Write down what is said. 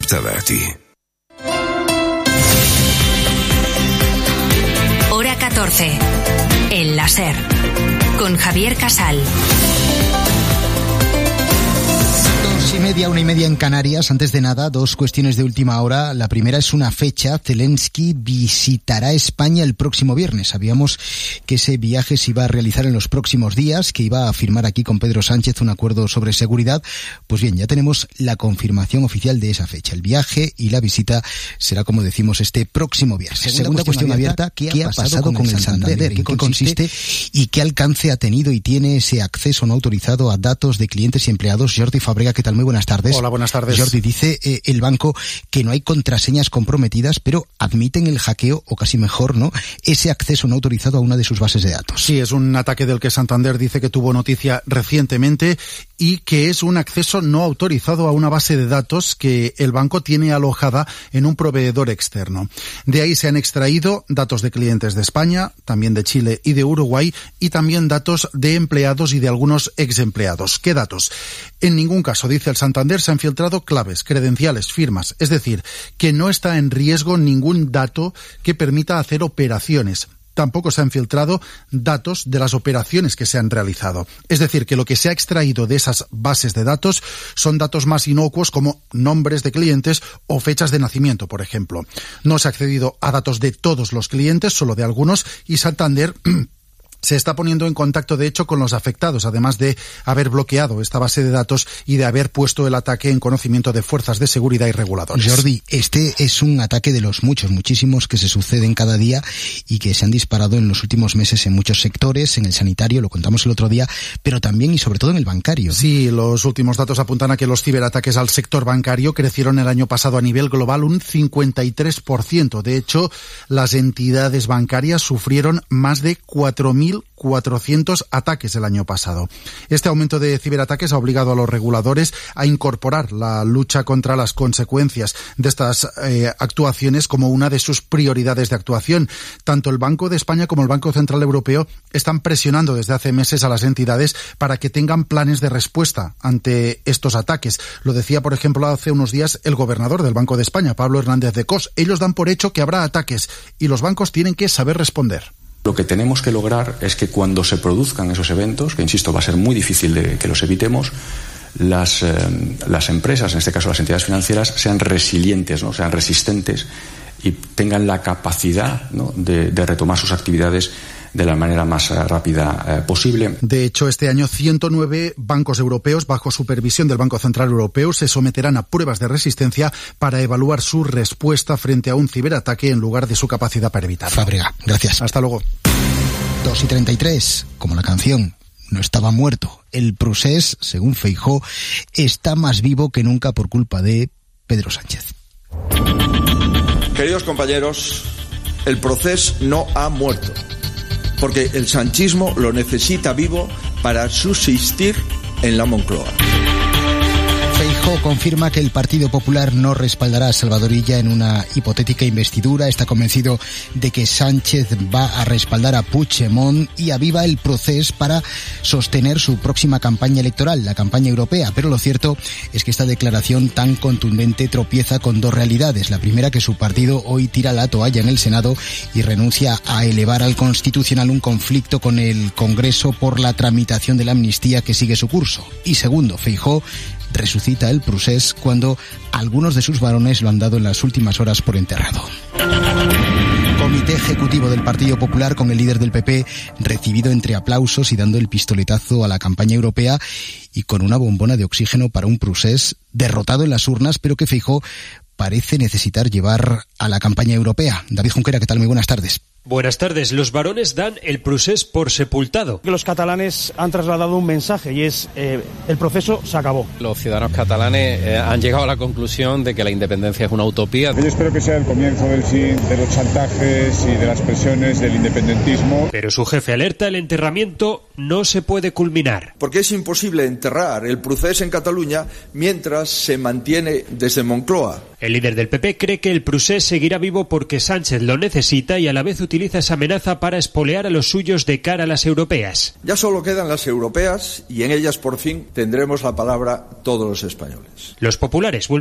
adaptada a ti. Hora 14. El láser. Con Javier Casal. 2:30, 1:30 en Canarias. Antes de nada, dos cuestiones de última hora. La primera es una fecha. Zelensky visitará España el próximo viernes. Sabíamos que ese viaje se iba a realizar en los próximos días, que iba a firmar aquí con Pedro Sánchez un acuerdo sobre seguridad. Pues bien, ya tenemos la confirmación oficial de esa fecha. El viaje y la visita será, como decimos, este próximo viernes. Segunda cuestión abierta. ¿Qué ha pasado con el Santander? ¿En qué consiste y qué alcance ha tenido y tiene ese acceso no autorizado a datos de clientes y empleados? Jordi Fábrega, ¿qué tal? Muy buenas tardes. Hola, buenas tardes. Jordi, dice el banco que no hay contraseñas comprometidas, pero admiten el hackeo, o casi mejor, ¿no?, ese acceso no autorizado a una de sus bases de datos. Sí, es un ataque del que Santander dice que tuvo noticia recientemente y que es un acceso no autorizado a una base de datos que el banco tiene alojada en un proveedor externo. De ahí se han extraído datos de clientes de España, también de Chile y de Uruguay, y también datos de empleados y de algunos exempleados. ¿Qué datos? En ningún caso, dice el Santander, se han filtrado claves, credenciales, firmas. Es decir, que no está en riesgo ningún dato que permita hacer operaciones. Tampoco se han filtrado datos de las operaciones que se han realizado. Es decir, que lo que se ha extraído de esas bases de datos son datos más inocuos como nombres de clientes o fechas de nacimiento, por ejemplo. No se ha accedido a datos de todos los clientes, solo de algunos, y Santander se está poniendo en contacto, de hecho, con los afectados, además de haber bloqueado esta base de datos y de haber puesto el ataque en conocimiento de fuerzas de seguridad y reguladores. Jordi, este es un ataque de los muchísimos que se suceden cada día y que se han disparado en los últimos meses en muchos sectores, en el sanitario, lo contamos el otro día, pero también y sobre todo en el bancario. Sí, los últimos datos apuntan a que los ciberataques al sector bancario crecieron el año pasado a nivel global un 53%. De hecho, las entidades bancarias sufrieron más de 4.400 ataques el año pasado. Este aumento de ciberataques ha obligado a los reguladores a incorporar la lucha contra las consecuencias de estas actuaciones como una de sus prioridades de actuación. Tanto el Banco de España como el Banco Central Europeo están presionando desde hace meses a las entidades para que tengan planes de respuesta ante estos ataques. Lo decía, por ejemplo, hace unos días el gobernador del Banco de España, Pablo Hernández de Cos. Ellos dan por hecho que habrá ataques y los bancos tienen que saber responder. Lo que tenemos que lograr es que cuando se produzcan esos eventos, que insisto va a ser muy difícil de que los evitemos, las empresas, en este caso las entidades financieras, sean resilientes, ¿no?, sean resistentes y tengan la capacidad, ¿no?, de retomar sus actividades de la manera más rápida posible. De hecho, este año 109 bancos europeos, bajo supervisión del Banco Central Europeo, se someterán a pruebas de resistencia para evaluar su respuesta frente a un ciberataque en lugar de su capacidad para evitarlo. Fábrega, gracias. Hasta luego. 2:33, como la canción, no estaba muerto. El procés, según Feijóo, está más vivo que nunca por culpa de Pedro Sánchez. Queridos compañeros, el procés no ha muerto, porque el sanchismo lo necesita vivo para subsistir en la Moncloa. Feijóo confirma que el Partido Popular no respaldará a Salvador Illa en una hipotética investidura. Está convencido de que Sánchez va a respaldar a Puigdemont y aviva el proceso para sostener su próxima campaña electoral, la campaña europea. Pero lo cierto es que esta declaración tan contundente tropieza con dos realidades. La primera, que su partido hoy tira la toalla en el Senado y renuncia a elevar al Constitucional un conflicto con el Congreso por la tramitación de la amnistía que sigue su curso. Y segundo, Feijóo resucita el procés cuando algunos de sus varones lo han dado en las últimas horas por enterrado. Comité ejecutivo del Partido Popular con el líder del PP recibido entre aplausos y dando el pistoletazo a la campaña europea y con una bombona de oxígeno para un procés derrotado en las urnas, pero que Feijóo parece necesitar llevar a la campaña europea. David Junquera, ¿qué tal? Muy buenas tardes. Buenas tardes. Los varones dan el procés por sepultado. Los catalanes han trasladado un mensaje y es el proceso se acabó. Los ciudadanos catalanes han llegado a la conclusión de que la independencia es una utopía. Yo espero que sea el comienzo del fin de los chantajes y de las presiones del independentismo. Pero su jefe alerta: el enterramiento no se puede culminar. Porque es imposible enterrar el procés en Cataluña mientras se mantiene desde Moncloa. El líder del PP cree que el procés seguirá vivo porque Sánchez lo necesita y a la vez utiliza esa amenaza para espolear a los suyos de cara a las europeas. Ya solo quedan las europeas y en ellas por fin tendremos la palabra todos los españoles. Los populares